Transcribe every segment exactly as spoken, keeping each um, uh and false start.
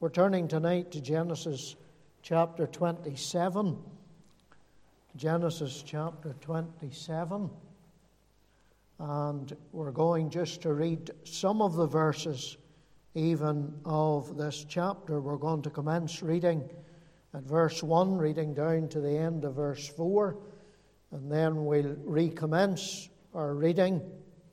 We're turning tonight to Genesis chapter twenty-seven. Genesis chapter twenty-seven. And we're going just to read some of the verses even of this chapter. We're going to commence reading at verse one, reading down to the end of verse four. And then we'll recommence our reading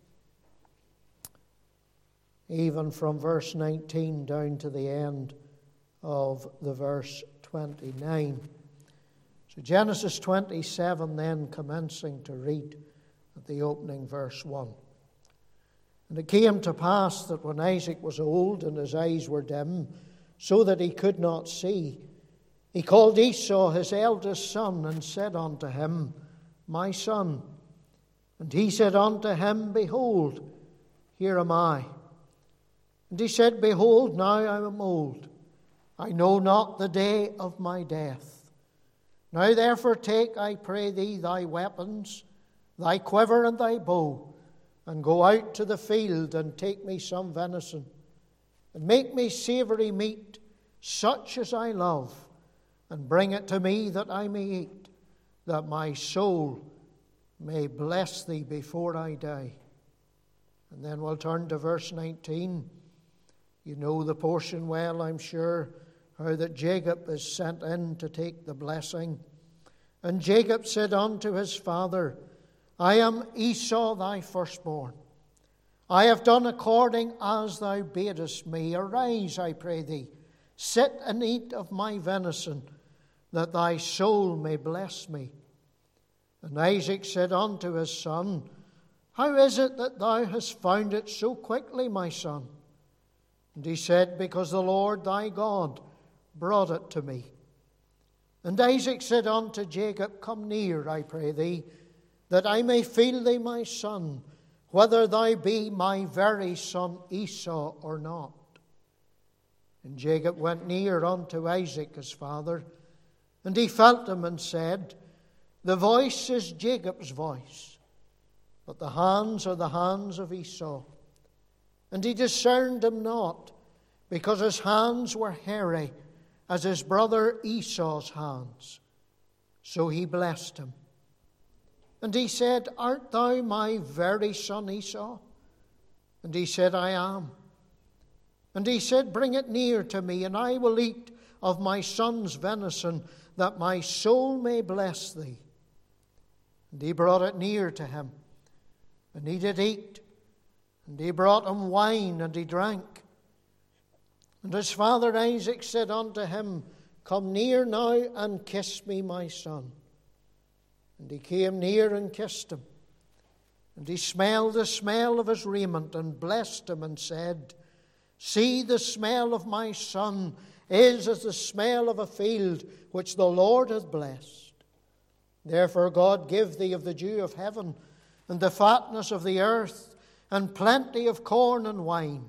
even from verse nineteen down to the end of the verse twenty-nine. So Genesis twenty-seven, then commencing to read at the opening verse one. And it came to pass that when Isaac was old and his eyes were dim, so that he could not see, he called Esau his eldest son and said unto him, My son. And he said unto him, Behold, here am I. And he said, Behold, now I am old. I know not the day of my death. Now therefore take, I pray thee, thy weapons, thy quiver and thy bow, and go out to the field and take me some venison, and make me savoury meat, such as I love, and bring it to me that I may eat, that my soul may bless thee before I die. And then we'll turn to verse nineteen. You know the portion well, I'm sure, how that Jacob is sent in to take the blessing. And Jacob said unto his father, I am Esau thy firstborn. I have done according as thou badest me. Arise, I pray thee, sit and eat of my venison, that thy soul may bless me. And Isaac said unto his son, How is it that thou hast found it so quickly, my son? And he said, Because the Lord thy God brought it to me. And Isaac said unto Jacob, Come near, I pray thee, that I may feel thee, my son, whether thou be my very son Esau or not. And Jacob went near unto Isaac his father, and he felt him and said, The voice is Jacob's voice, but the hands are the hands of Esau. And he discerned him not, because his hands were hairy, as his brother Esau's hands. So he blessed him. And he said, Art thou my very son Esau? And he said, I am. And he said, Bring it near to me, and I will eat of my son's venison, that my soul may bless thee. And he brought it near to him, and he did eat. And he brought him wine, and he drank. And his father Isaac said unto him, Come near now, and kiss me, my son. And he came near and kissed him. And he smelled the smell of his raiment, and blessed him, and said, See, the smell of my son is as the smell of a field which the Lord hath blessed. Therefore God give thee of the dew of heaven, and the fatness of the earth, and plenty of corn and wine.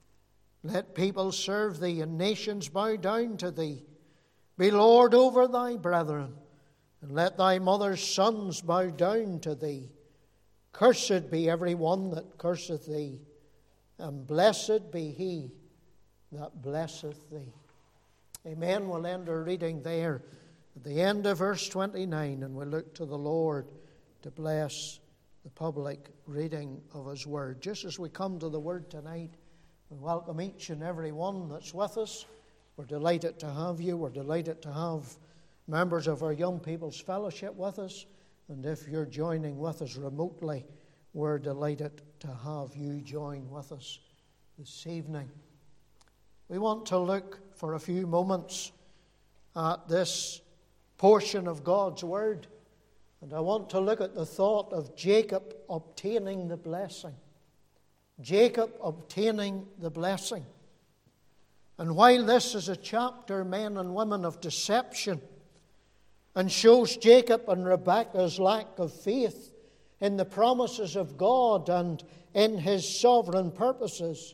Let people serve thee, and nations bow down to thee. Be Lord over thy brethren, and let thy mother's sons bow down to thee. Cursed be every one that curseth thee, and blessed be he that blesseth thee. Amen. We'll end our reading there at the end of verse twenty-nine, and we'll look to the Lord to bless the public reading of his word. Just as we come to the word tonight, we welcome each and every one that's with us. We're delighted to have you. We're delighted to have members of our Young People's Fellowship with us. And if you're joining with us remotely, we're delighted to have you join with us this evening. We want to look for a few moments at this portion of God's word. And I want to look at the thought of Jacob obtaining the blessing. Jacob obtaining the blessing. And while this is a chapter, men and women, of deception, and shows Jacob and Rebekah's lack of faith in the promises of God and in his sovereign purposes,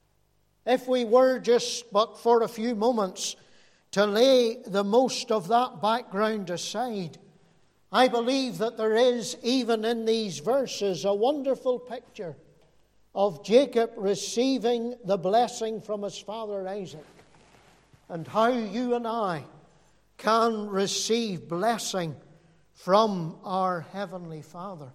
if we were just but for a few moments to lay the most of that background aside, I believe that there is, even in these verses, a wonderful picture of Jacob receiving the blessing from his father Isaac. and how you and I can receive blessing from our Heavenly Father.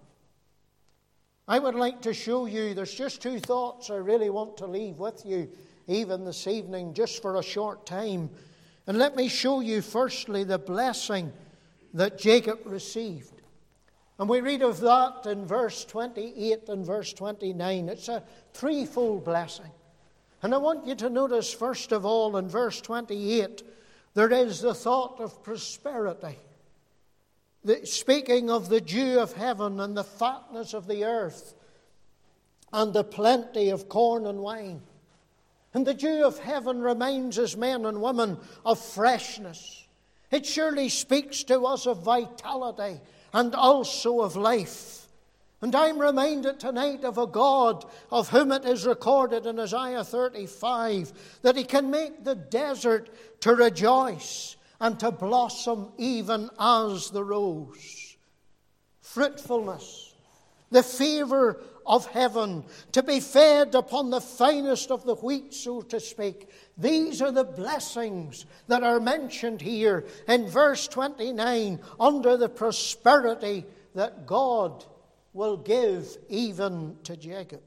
I would like to show you, there's just two thoughts I really want to leave with you even this evening, just for a short time. And let me show you firstly the blessing that Jacob received. And we read of that in verse twenty-eight and verse twenty-nine. It's a threefold blessing. And I want you to notice, first of all, in verse twenty-eight, there is the thought of prosperity. The, speaking of the dew of heaven and the fatness of the earth and the plenty of corn and wine. And the dew of heaven reminds us, men and women, of freshness. It surely speaks to us of vitality and also of life. And I'm reminded tonight of a God of whom it is recorded in Isaiah thirty-five that He can make the desert to rejoice and to blossom even as the rose. Fruitfulness, the favour of heaven, to be fed upon the finest of the wheat, so to speak. These are the blessings that are mentioned here in verse twenty-nine under the prosperity that God will give even to Jacob.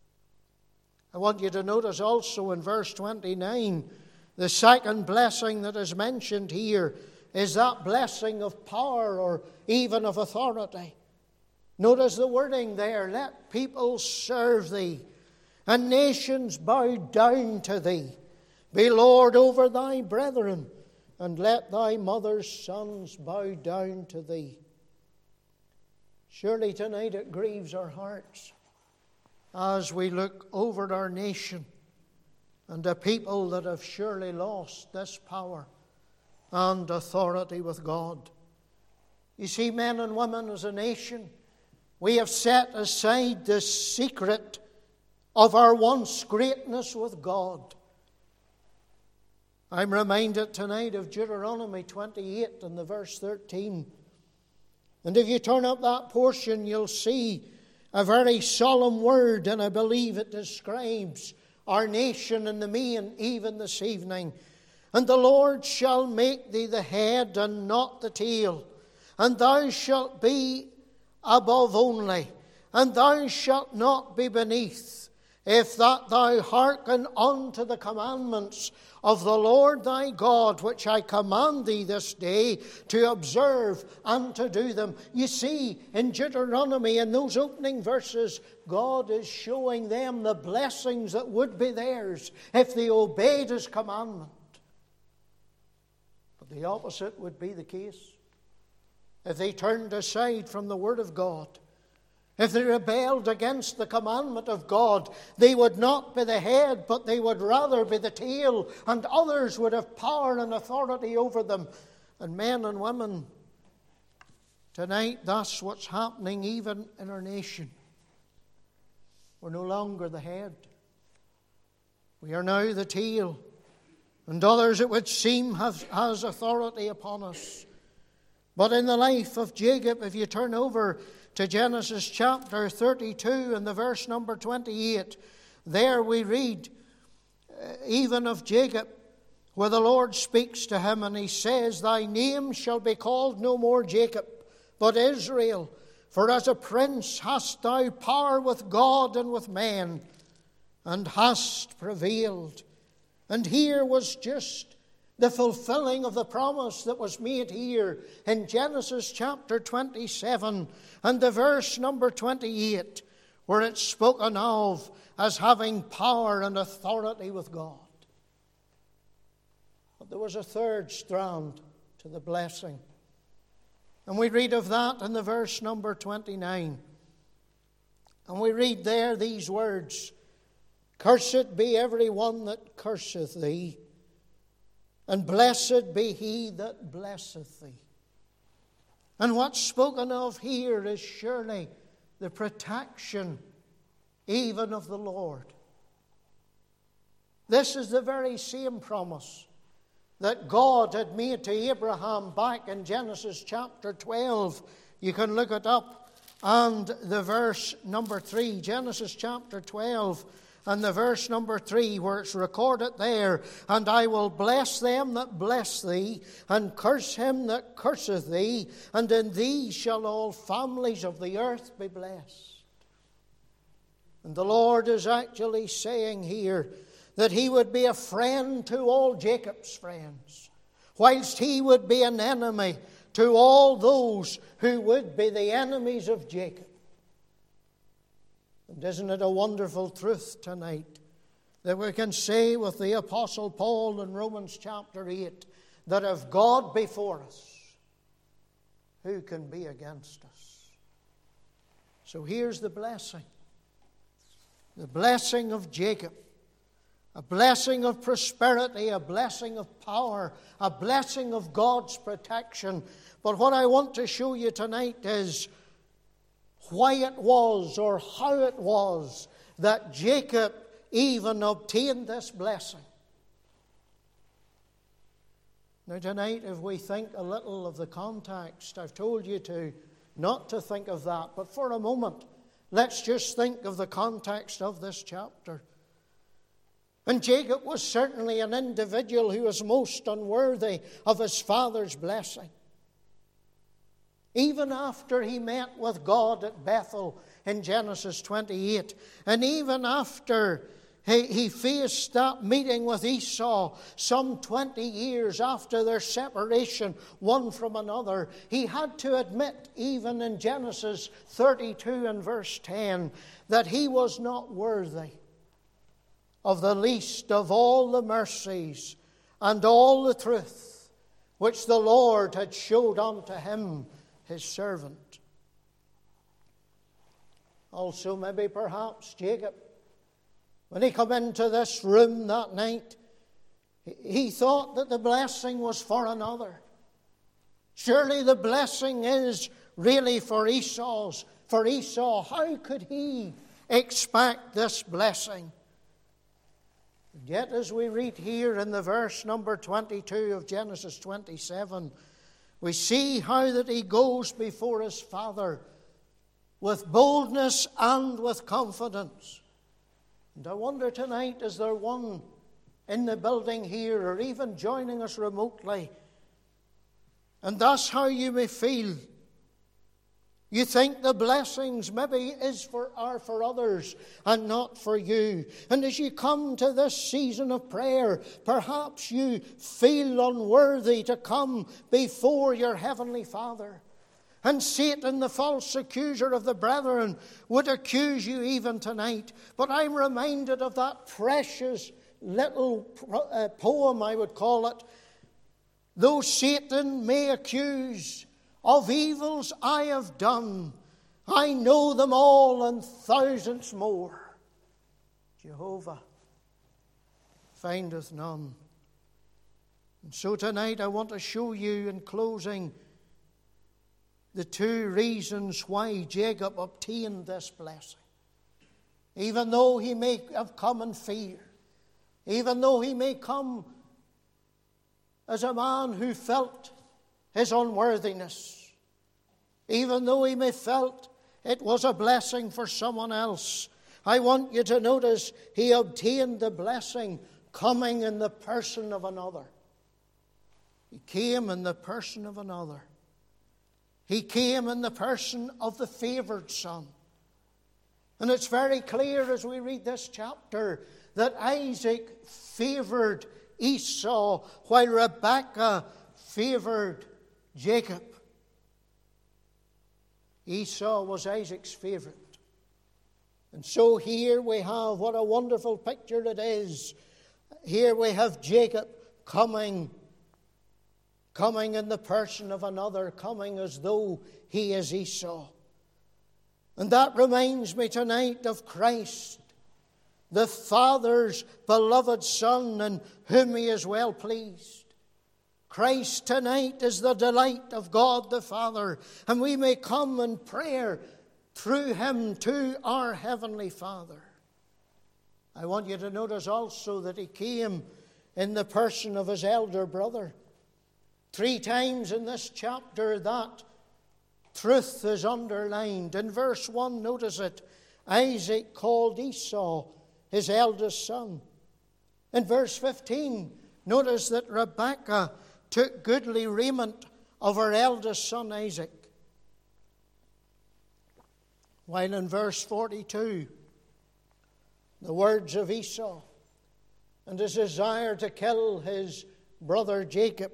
I want you to notice also in verse twenty-nine, the second blessing that is mentioned here is that blessing of power or even of authority. Notice the wording there, let people serve thee, and nations bow down to thee. Be Lord over thy brethren, and let thy mother's sons bow down to thee. Surely tonight it grieves our hearts as we look over our nation and a people that have surely lost this power and authority with God. You see, men and women, as a nation, we have set aside the secret of our once greatness with God. I'm reminded tonight of Deuteronomy twenty-eight and the verse thirteen. And if you turn up that portion, you'll see a very solemn word, and I believe it describes our nation in the main, even this evening. And the Lord shall make thee the head and not the tail, and thou shalt be above only, and thou shalt not be beneath, if that thou hearken unto the commandments of the Lord thy God, which I command thee this day to observe and to do them. You see, in Deuteronomy, in those opening verses, God is showing them the blessings that would be theirs if they obeyed His commandment. But the opposite would be the case. If they turned aside from the Word of God, if they rebelled against the commandment of God, they would not be the head, but they would rather be the tail, and others would have power and authority over them. And men and women, tonight that's what's happening even in our nation. We're no longer the head. We are now the tail. And others, it would seem, have has authority upon us. But in the life of Jacob, if you turn over to Genesis chapter thirty-two and the verse number twenty-eight, there we read uh, even of Jacob, where the Lord speaks to him and He says, thy name shall be called no more Jacob, but Israel, for as a prince hast thou power with God and with men, and hast prevailed. And here was just the fulfilling of the promise that was made here in Genesis chapter twenty-seven and the verse number twenty-eight, where it's spoken of as having power and authority with God. But there was a third strand to the blessing. And we read of that in the verse number twenty-nine. And we read there these words, cursed be every one that curseth thee, and blessed be he that blesseth thee. And what's spoken of here is surely the protection even of the Lord. This is the very same promise that God had made to Abraham back in Genesis chapter twelve. You can look it up. And the verse number three, Genesis chapter twelve and the verse number three where it's recorded there, and I will bless them that bless thee, and curse him that curseth thee, and in thee shall all families of the earth be blessed. And the Lord is actually saying here that he would be a friend to all Jacob's friends, whilst he would be an enemy to all those who would be the enemies of Jacob. And isn't it a wonderful truth tonight that we can say with the Apostle Paul in Romans chapter eight, that if God be for us, who can be against us? So here's the blessing. The blessing of Jacob. A blessing of prosperity, a blessing of power, a blessing of God's protection. But what I want to show you tonight is why it was or how it was that Jacob even obtained this blessing. Now tonight, if we think a little of the context, I've told you to not to think of that, but for a moment, let's just think of the context of this chapter. And Jacob was certainly an individual who was most unworthy of his father's blessing. Even after he met with God at Bethel in Genesis twenty-eight, and even after he, he faced that meeting with Esau some twenty years after their separation one from another, he had to admit, even in Genesis thirty-two and verse ten, that he was not worthy of the least of all the mercies and all the truth which the Lord had showed unto him, his servant. Also, maybe perhaps Jacob, when he came into this room that night, he thought that the blessing was for another. Surely the blessing is really for Esau's, for Esau. How could he expect this blessing? And yet, as we read here in the verse number twenty-two of Genesis twenty-seven, we see how that he goes before his father with boldness and with confidence. And I wonder tonight, is there one in the building here or even joining us remotely, and that's how you may feel? You think the blessings maybe is for, are for others and not for you. And as you come to this season of prayer, perhaps you feel unworthy to come before your Heavenly Father. And Satan, the false accuser of the brethren, would accuse you even tonight. But I'm reminded of that precious little uh, poem, I would call it. Though Satan may accuse of evils I have done, I know them all and thousands more. Jehovah findeth none. And so tonight I want to show you in closing the two reasons why Jacob obtained this blessing. Even though he may have come in fear, even though he may come as a man who felt his unworthiness, even though he may felt it was a blessing for someone else, I want you to notice he obtained the blessing coming in the person of another. He came in the person of another. He came in the person of the favored son. And it's very clear as we read this chapter that Isaac favored Esau while Rebekah favored Jacob. Esau was Isaac's favorite. And so here we have, what a wonderful picture it is. Here we have Jacob coming, coming in the person of another, coming as though he is Esau. And that reminds me tonight of Christ, the Father's beloved Son, in whom he is well pleased. Christ tonight is the delight of God the Father, and we may come in prayer through him to our Heavenly Father. I want you to notice also that he came in the person of his elder brother. Three times in this chapter that truth is underlined. In verse one, notice it, Isaac called Esau his eldest son. In verse fifteen, notice that Rebekah took goodly raiment of her eldest son Isaac. While in verse forty-two, the words of Esau and his desire to kill his brother Jacob,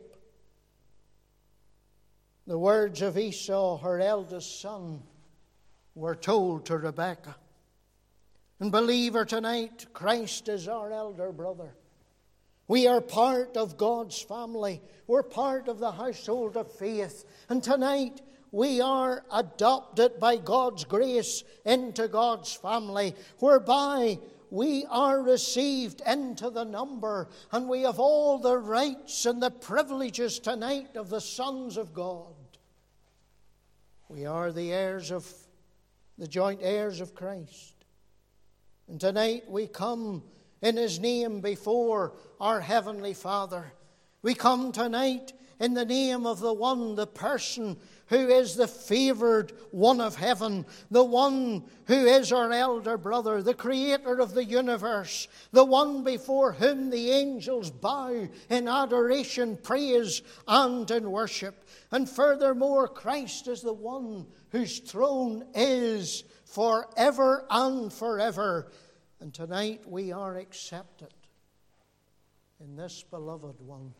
the words of Esau, her eldest son, were told to Rebekah. And believer, tonight, Christ is our elder brother. We are part of God's family. We're part of the household of faith. And tonight, we are adopted by God's grace into God's family, whereby we are received into the number, and we have all the rights and the privileges tonight of the sons of God. We are the heirs of, the joint heirs of Christ. And tonight we come in His name before our Heavenly Father. We come tonight in the name of the one, the person who is the favored one of heaven, the one who is our elder brother, the creator of the universe, the one before whom the angels bow in adoration, praise, and in worship. And furthermore, Christ is the one whose throne is forever and forever. And tonight we are accepted in this beloved one.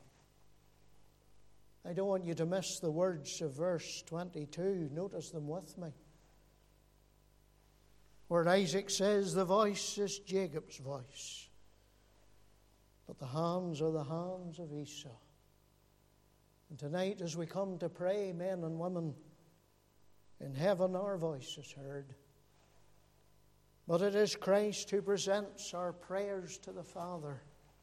I don't want you to miss the words of verse twenty-two. Notice them with me. Where Isaac says, the voice is Jacob's voice, but the hands are the hands of Esau. And tonight as we come to pray, men and women, in heaven our voice is heard. But it is Christ who presents our prayers to the Father.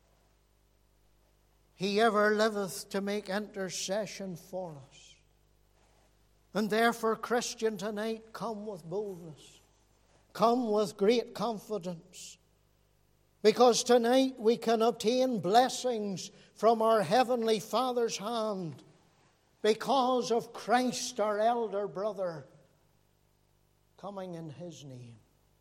He ever liveth to make intercession for us. And therefore, Christian, tonight, come with boldness. Come with great confidence. Because tonight we can obtain blessings from our Heavenly Father's hand because of Christ, our elder brother, coming in His name.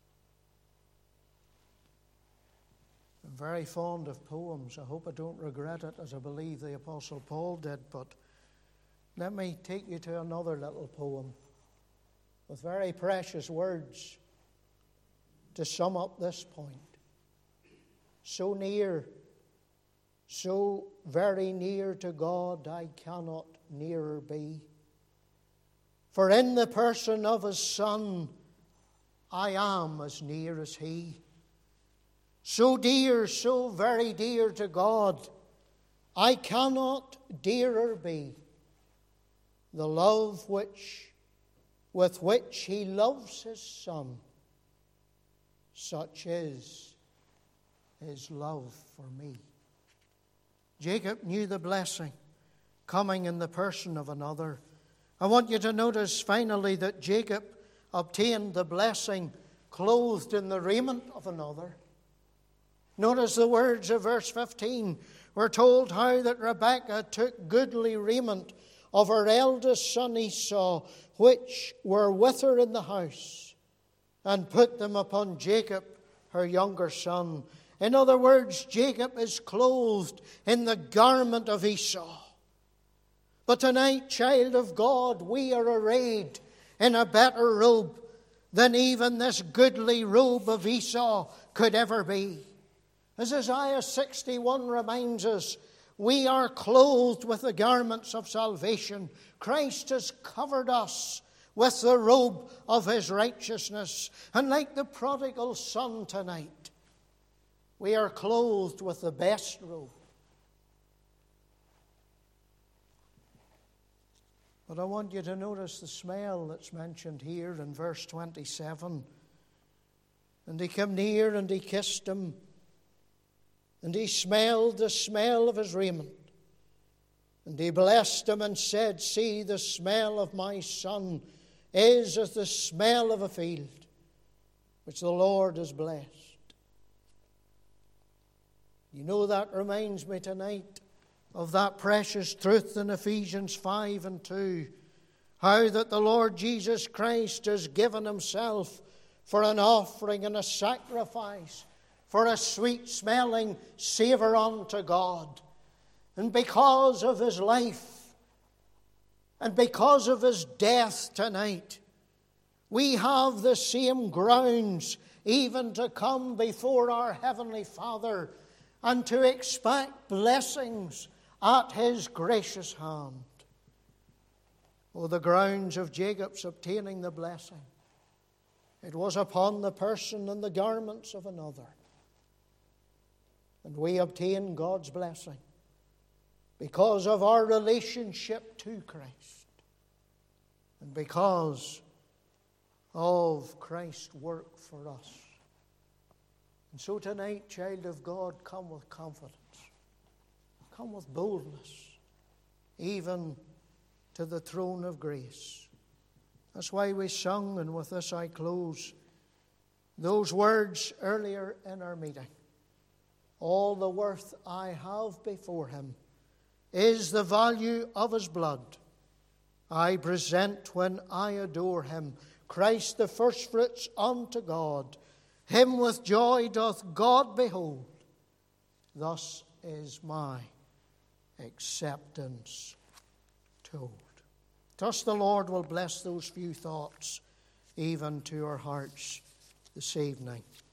I'm very fond of poems. I hope I don't regret it, as I believe the Apostle Paul did. But let me take you to another little poem with very precious words to sum up this point. So near, so very near to God, I cannot nearer be. For in the person of His Son, I am as near as He. So dear, so very dear to God, I cannot dearer be. The love which, with which He loves His Son, such is His love for me. Jacob knew the blessing coming in the person of another. I want you to notice finally that Jacob obtained the blessing clothed in the raiment of another. Notice the words of verse fifteen. We're told how that Rebekah took goodly raiment of her eldest son Esau, which were with her in the house, and put them upon Jacob, her younger son. In other words, Jacob is clothed in the garment of Esau. But tonight, child of God, we are arrayed in a better robe than even this goodly robe of Esau could ever be. As Isaiah sixty-one reminds us, we are clothed with the garments of salvation. Christ has covered us with the robe of His righteousness. And like the prodigal son tonight, we are clothed with the best robe. But I want you to notice the smell that's mentioned here in verse twenty-seven. And he came near and he kissed him, and he smelled the smell of his raiment. And he blessed him and said, see, the smell of my son is as the smell of a field, which the Lord has blessed. You know, that reminds me tonight of that precious truth in Ephesians five and two. How that the Lord Jesus Christ has given Himself for an offering and a sacrifice for a sweet-smelling savour unto God. And because of his life and because of his death tonight, we have the same grounds even to come before our Heavenly Father and to expect blessings at his gracious hand. Oh, the grounds of Jacob's obtaining the blessing. It was upon the person and the garments of another. And we obtain God's blessing because of our relationship to Christ and because of Christ's work for us. And so tonight, child of God, come with confidence. Come with boldness, even to the throne of grace. That's why we sung, and with this I close, those words earlier in our meeting. All the worth I have before him is the value of his blood. I present when I adore him, Christ the firstfruits unto God. Him with joy doth God behold. Thus is my acceptance told. Thus the Lord will bless those few thoughts even to our hearts this evening.